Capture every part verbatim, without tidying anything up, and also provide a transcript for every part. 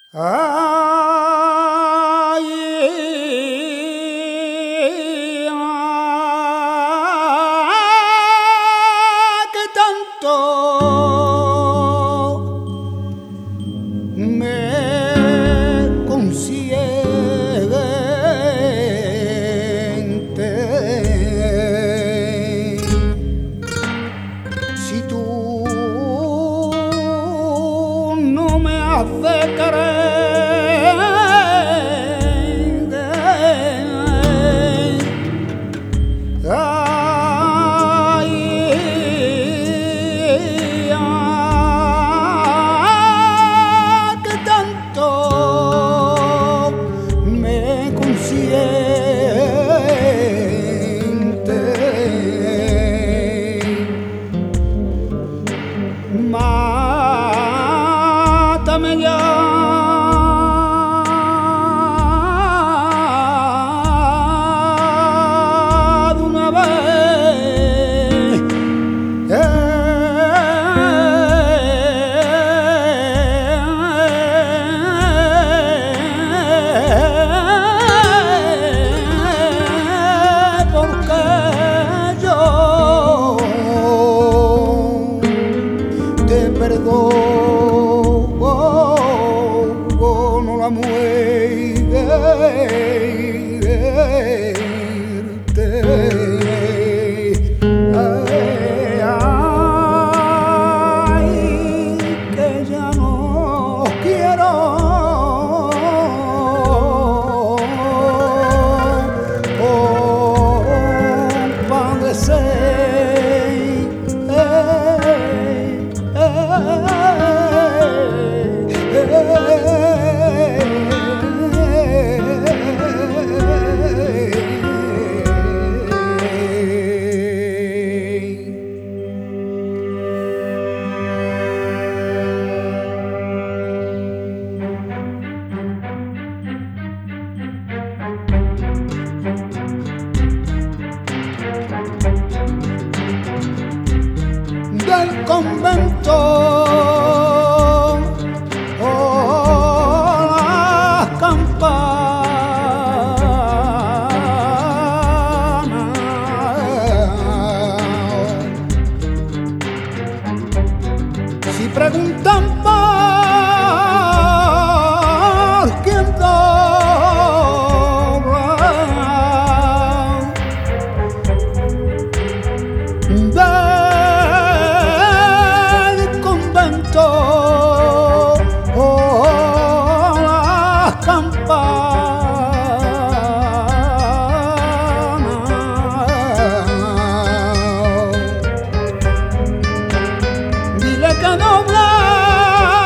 Ay, ah, que tanto me consiente. Si tú no me has de querer, mátame ya de una vez. Eh, porque yo te perdono la muerte. Ay, ay, que ya no quiero del convento. Oh, las campanas, si preguntan por quién dobla, oh, las campanas, dile que dobla.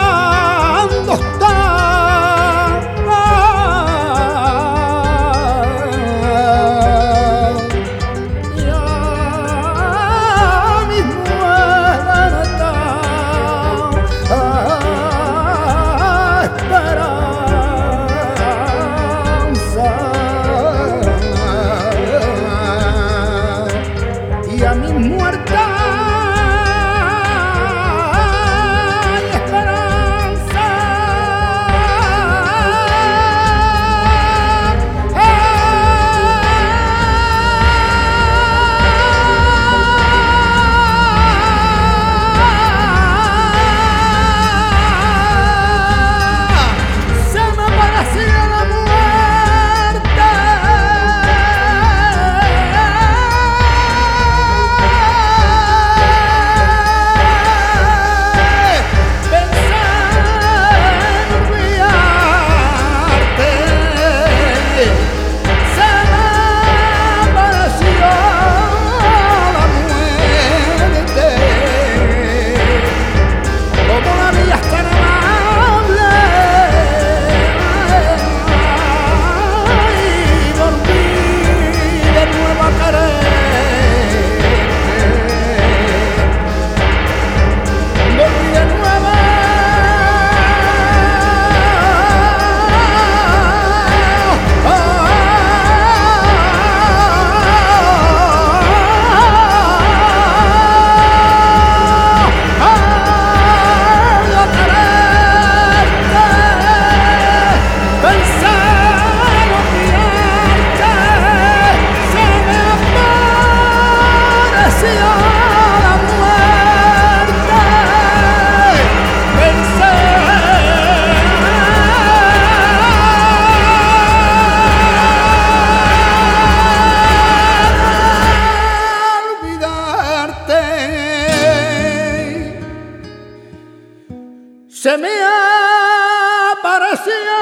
se me apareció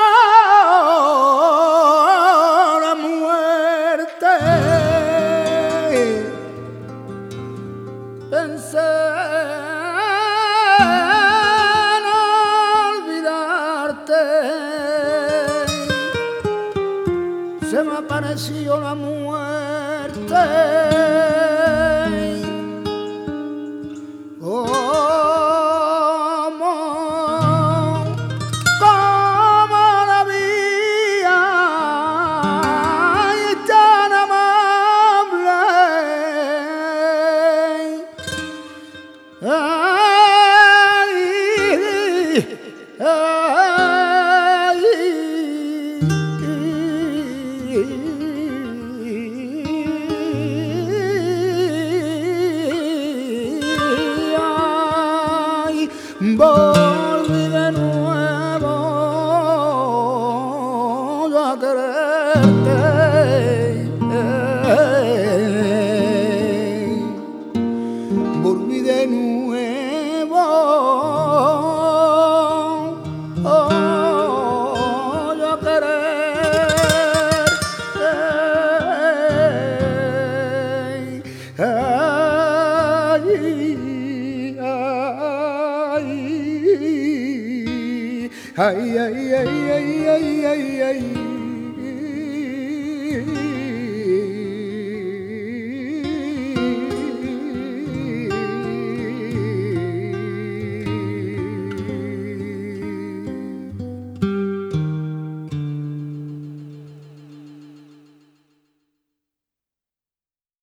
la muerte. Pensé en olvidarte, se me apareció la muerte. Volví de nuevo yo a quererte, volví de nuevo oh, yo a quererte. Ay, ay, ay, ay, ay, ay, ay, ay.